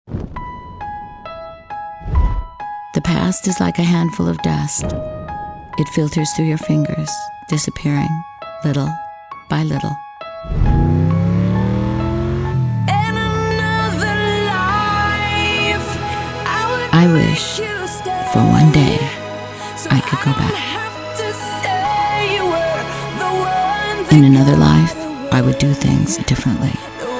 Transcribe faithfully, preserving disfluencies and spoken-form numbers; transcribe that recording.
The past is like a handful of dust. It filters through your fingers, disappearing little by little. I wish for one day I could go back. In another life, I would do things differently.